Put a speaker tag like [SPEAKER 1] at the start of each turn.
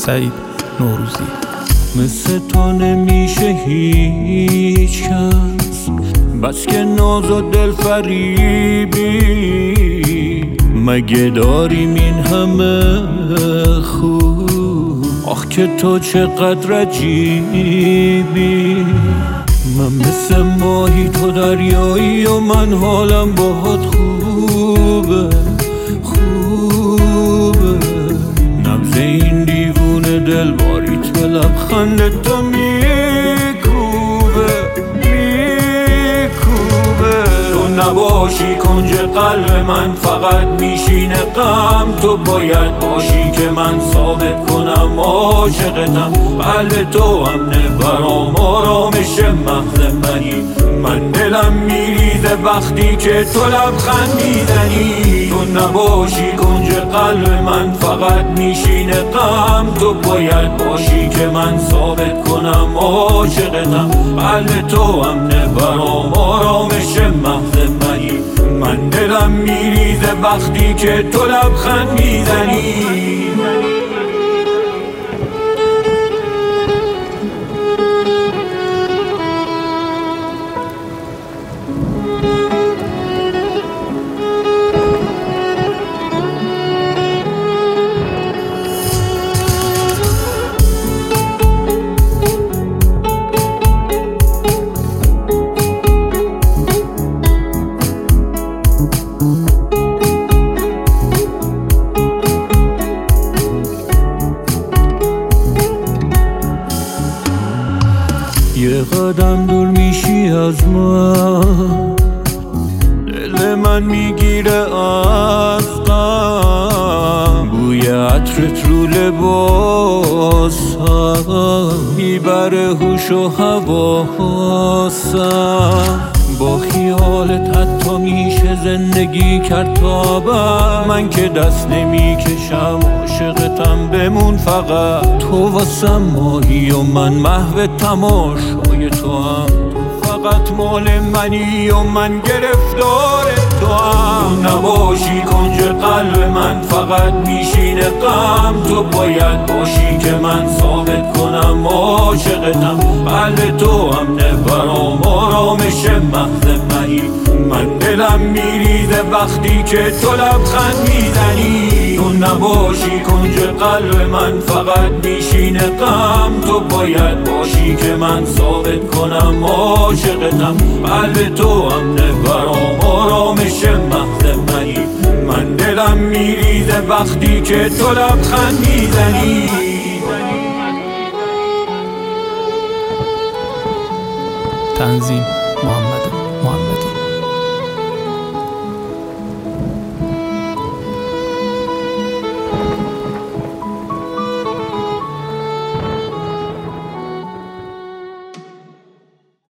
[SPEAKER 1] سعید نوروزی.
[SPEAKER 2] مثل تو نمیشه هیچ کس، بس که ناز و دل فریبی، مگه داریم این همه خوب؟ آخ که تو چقدر عجیبی. من مثل ماهی تو دریایی و من حالم باهات خوبه خوبه. نبض این دیوونه دلباریت به لبخند تو میکوبه تو نباشی کنج قلب من فقط میشینه غم. تو باید باشی که من ثابت کنم عاشقتم. قلب تو امنه برام آرامش مغز منی. من دلم میریزه وقتی که تو لبخند میزنی. تو نباشی کنج قلب من فقط میشینه غم. تو باید باشی که من ثابت کنم عاشقتم. قلب تو امنه برام آرامش مغز منی. من دلم میریزه وقتی که تو لبخند میزنی. یه قدم دور میشی از من، دل من میگیره از غم. بوی عطرت رو لباسم میبره هوش و حواسم. با خیالت حتی میشه زندگی کرد تا ابد. من که دست نمیکشم عاشقتم بمون فقط. تو واسم ماهی و من محو تماشای تو هم. تو فقط مال منی و من گرفتار تو هم. نباشی کنج قلب من فقط میشینه غم. تو باید باشی که من ثابت کنم عاشقتم. قلب تو امنه برام آرامش مغز منی. من دلم میریزه وقتی که تو لبخند میزنی. تو نباشی کنج قلب من فقط میشینه غم. تو باید باشی که من ثابت کنم عاشقتم. قلب تو امنه برام آرامش مغز منی. من دلم میریزه وقتی که تو لبخند میزنی.
[SPEAKER 1] تنظیم محمد